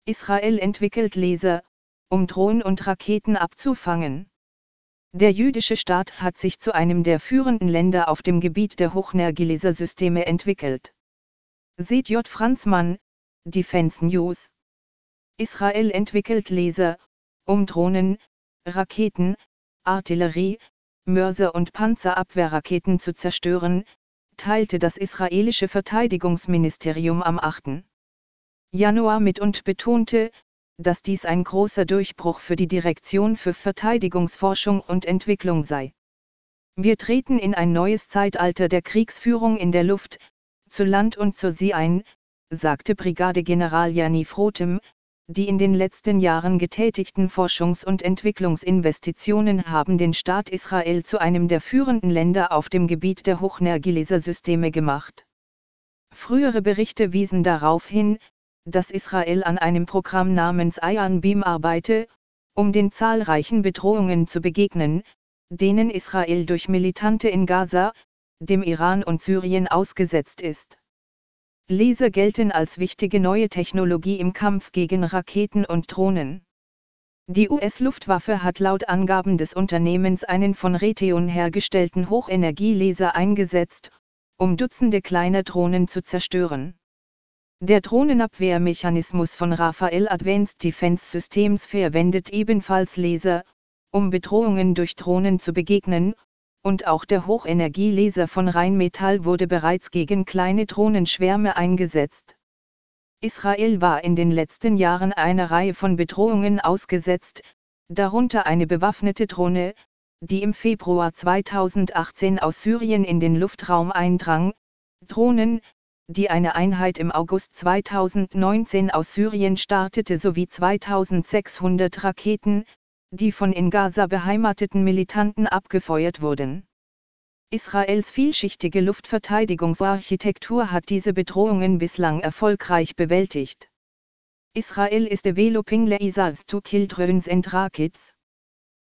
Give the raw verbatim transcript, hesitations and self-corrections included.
Israel entwickelt Laser, um Drohnen und Raketen abzufangen. Der jüdische Staat hat sich zu einem der führenden Länder auf dem Gebiet der Hochenergielasersysteme entwickelt. Sieht J. Franzmann, Defense News. Israel entwickelt Laser, um Drohnen, Raketen, Artillerie, Mörser und Panzerabwehrraketen zu zerstören, teilte das israelische Verteidigungsministerium am achten Januar mit und betonte, dass dies ein großer Durchbruch für die Direktion für Verteidigungsforschung und Entwicklung sei. Wir treten in ein neues Zeitalter der Kriegsführung in der Luft, zu Land und zur See ein, sagte Brigadegeneral Yaniv Rotem. Die in den letzten Jahren getätigten Forschungs- und Entwicklungsinvestitionen haben den Staat Israel zu einem der führenden Länder auf dem Gebiet der Hochenergielasersysteme gemacht. Frühere Berichte wiesen darauf hin, dass Israel an einem Programm namens Iron Beam arbeite, um den zahlreichen Bedrohungen zu begegnen, denen Israel durch Militante in Gaza, dem Iran und Syrien ausgesetzt ist. Laser gelten als wichtige neue Technologie im Kampf gegen Raketen und Drohnen. Die U S-Luftwaffe hat laut Angaben des Unternehmens einen von Raytheon hergestellten Hochenergielaser eingesetzt, um Dutzende kleiner Drohnen zu zerstören. Der Drohnenabwehrmechanismus von Rafael Advanced Defense Systems verwendet ebenfalls Laser, um Bedrohungen durch Drohnen zu begegnen, und auch der Hochenergielaser von Rheinmetall wurde bereits gegen kleine Drohnenschwärme eingesetzt. Israel war in den letzten Jahren einer Reihe von Bedrohungen ausgesetzt, darunter eine bewaffnete Drohne, die im Februar zweitausendachtzehn aus Syrien in den Luftraum eindrang, Drohnen, die eine Einheit im August zweitausendneunzehn aus Syrien startete sowie zweitausendsechshundert Raketen, die von in Gaza beheimateten Militanten abgefeuert wurden. Israels vielschichtige Luftverteidigungsarchitektur hat diese Bedrohungen bislang erfolgreich bewältigt. Israel is developing lasers to kill drones and rockets.